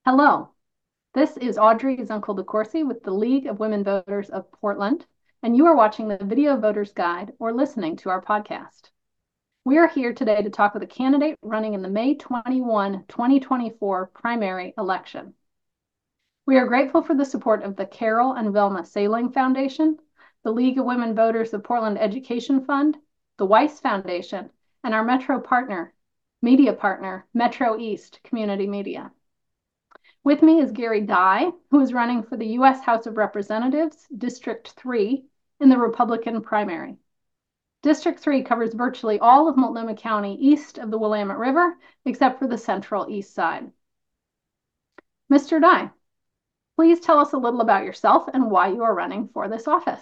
Hello, this is Audrey Zunkel DeCourcy with the League of Women Voters of Portland, and you are watching the Video Voters Guide or listening to our podcast. We are here today to talk with a candidate running in the May 21, 2024 primary election. We are grateful for the support of the Carol and Velma Sailing Foundation, the League of Women Voters of Portland Education Fund, the Weiss Foundation, and our media partner, Metro East Community Media. With me is Gary Dye, who is running for the U.S. House of Representatives, District 3, in the Republican primary. District 3 covers virtually all of Multnomah County east of the Willamette River, except for the central east side. Mr. Dye, please tell us a little about yourself and why you are running for this office.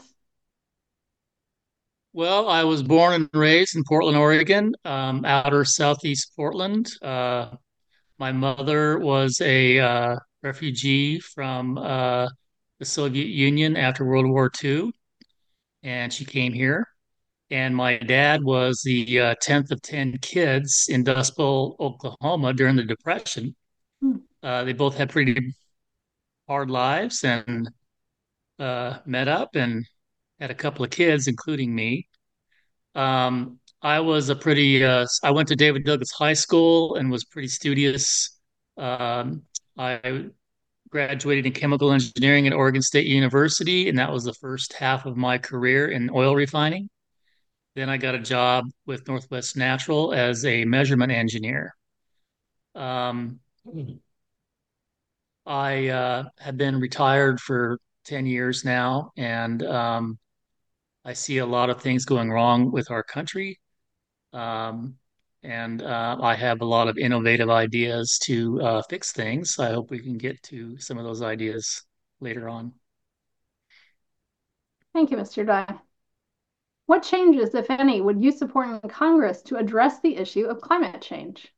Well, I was born and raised in Portland, Oregon, outer southeast Portland. My mother was a refugee from the Soviet Union after World War II, and she came here. And my dad was the 10th of 10 kids in Dust Bowl, Oklahoma during the Depression. Hmm. They both had pretty hard lives and met up and had a couple of kids, including me. I went to David Douglas High School and was pretty studious. I graduated in chemical engineering at Oregon State University, and that was the first half of my career in oil refining. Then I got a job with Northwest Natural as a measurement engineer. Um, I have been retired for 10 years now, and I see a lot of things going wrong with our country. Um, and I have a lot of innovative ideas to fix things. I hope we can get to some of those ideas later on. Thank you, Mr. Dye. What changes, if any, would you support in Congress to address the issue of climate change?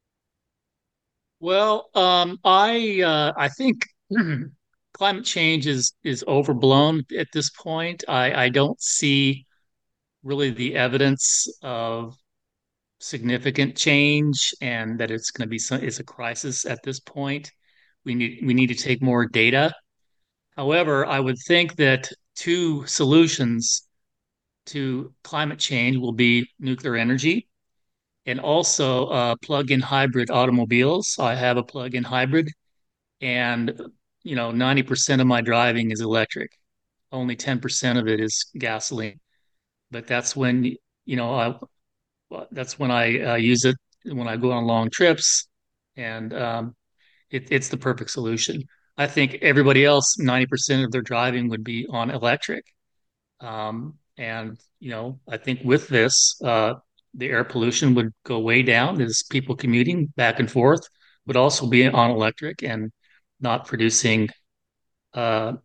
Well, I think climate change is overblown at this point. I don't see really the evidence of significant change and that it's going to be it's a crisis at this point. We need to take more data. However, I would think that two solutions to climate change will be nuclear energy and also plug-in hybrid automobiles. I have a plug-in hybrid, and 90% of my driving is electric. Only 10% of it is gasoline. But you know, that's when I use it when I go on long trips, and it's the perfect solution. I think everybody else, 90% of their driving would be on electric. And I think with this, the air pollution would go way down as people commuting back and forth would also be on electric and not producing uh,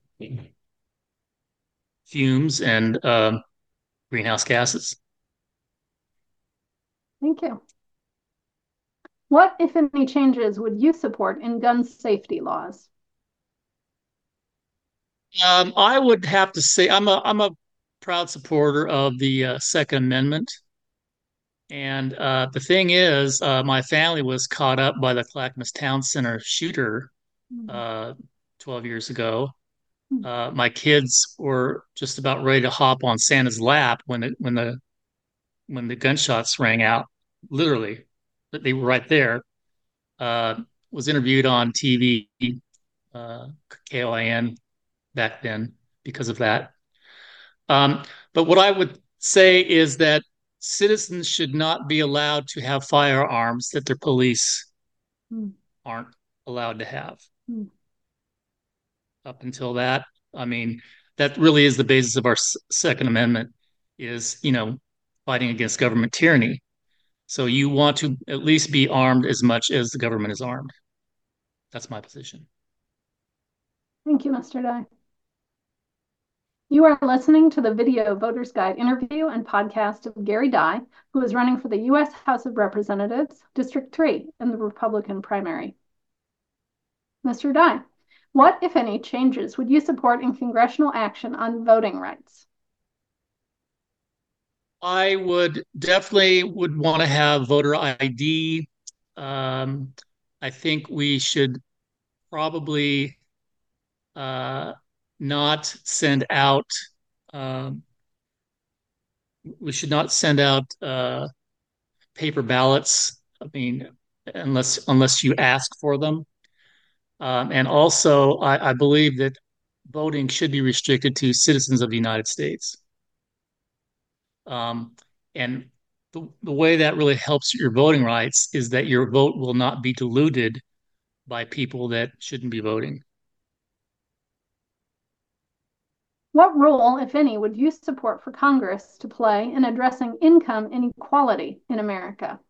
fumes and greenhouse gases. Thank you. What, if any, changes would you support in gun safety laws? I would have to say I'm a proud supporter of the Second Amendment. And the thing is, my family was caught up by the Clackamas Town Center shooter Mm-hmm. uh, 12 years ago. My kids were just about ready to hop on Santa's lap when the gunshots rang out. Literally, that they were right there. Uh, was interviewed on TV, uh, KOIN back then because of that. Um, but what I would say is that citizens should not be allowed to have firearms that their police aren't allowed to have. Mm-hmm. Up until that, I mean, that really is the basis of our Second Amendment is, fighting against government tyranny. So you want to at least be armed as much as the government is armed. That's my position. Thank you, Mr. Dye. You are listening to the Video Voters Guide interview and podcast of Gary Dye, who is running for the U.S. House of Representatives, District 3, in the Republican primary. Mr. Dye, what, if any, changes would you support in congressional action on voting rights? I would definitely would want to have voter ID. I think we should probably uh, not send out. Um, we should not send out paper ballots. I mean, unless you ask for them. And also, I believe that voting should be restricted to citizens of the United States. Um, and the way that really helps your voting rights is that your vote will not be diluted by people that shouldn't be voting. What role, if any, would you support for Congress to play in addressing income inequality in America?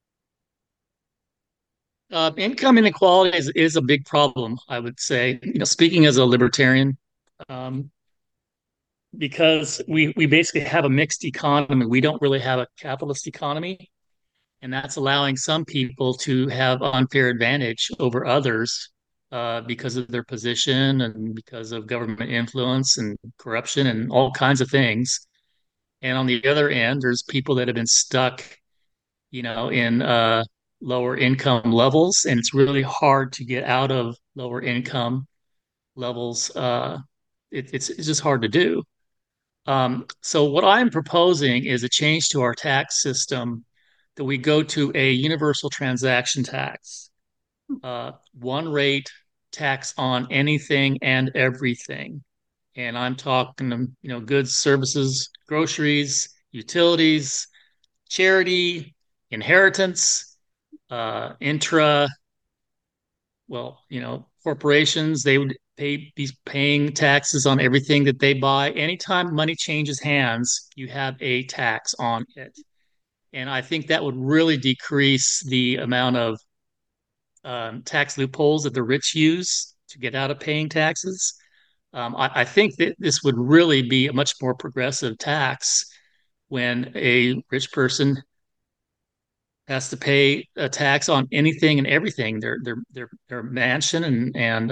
Income inequality is a big problem, I would say. Speaking as a libertarian, um, because we basically have a mixed economy. We don't really have a capitalist economy, and that's allowing some people to have unfair advantage over others because of their position and because of government influence and corruption and all kinds of things. And on the other end, there's people that have been stuck, in lower income levels, and it's really hard to get out of lower income levels. It's just hard to do. So what I'm proposing is a change to our tax system that we go to a universal transaction tax, one rate tax on anything and everything. And I'm talking, goods, services, groceries, utilities, charity, inheritance, intra, corporations, they would be paying taxes on everything that they buy. Anytime money changes hands, you have a tax on it. And I think that would really decrease the amount of tax loopholes that the rich use to get out of paying taxes. I think that this would really be a much more progressive tax when a rich person has to pay a tax on anything and everything, their mansion and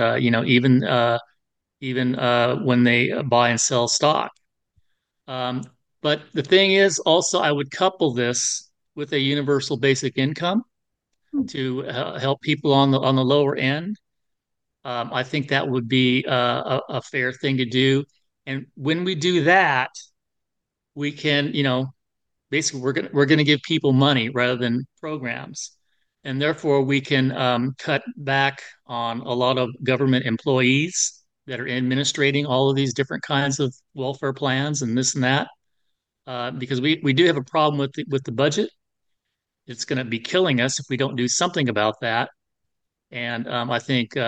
even when they buy and sell stock. Um, but the thing is, also, I would couple this with a universal basic income to help people on the lower end. I think that would be a fair thing to do. And when we do that, we can, basically we're gonna give people money rather than programs, and therefore we can cut back on a lot of government employees that are administrating all of these different kinds of welfare plans and this and that. Because we do have a problem with the budget. It's going to be killing us if we don't do something about that. And I think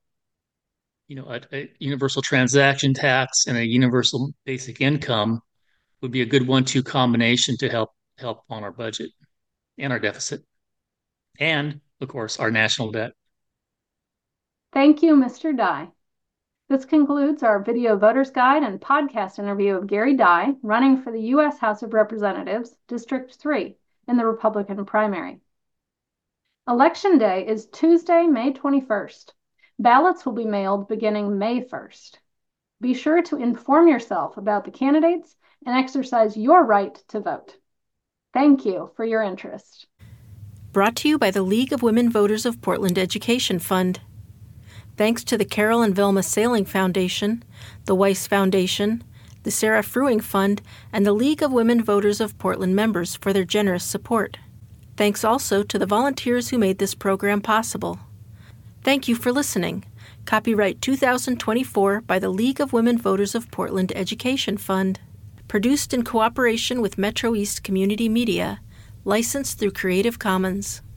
a universal transaction tax and a universal basic income would be a good one-two combination to help on our budget and our deficit, and of course our national debt. Thank you, Mr. Dye. This concludes our video voters guide and podcast interview of Gary Dye, running for the U.S. House of Representatives, District 3, in the Republican primary. Election Day is Tuesday, May 21st. Ballots will be mailed beginning May 1st. Be sure to inform yourself about the candidates and exercise your right to vote. Thank you for your interest. Brought to you by the League of Women Voters of Portland Education Fund. Thanks to the Carol and Velma Sailing Foundation, the Weiss Foundation, the Sarah Fruing Fund, and the League of Women Voters of Portland members for their generous support. Thanks also to the volunteers who made this program possible. Thank you for listening. Copyright 2024 by the League of Women Voters of Portland Education Fund. Produced in cooperation with Metro East Community Media. Licensed through Creative Commons.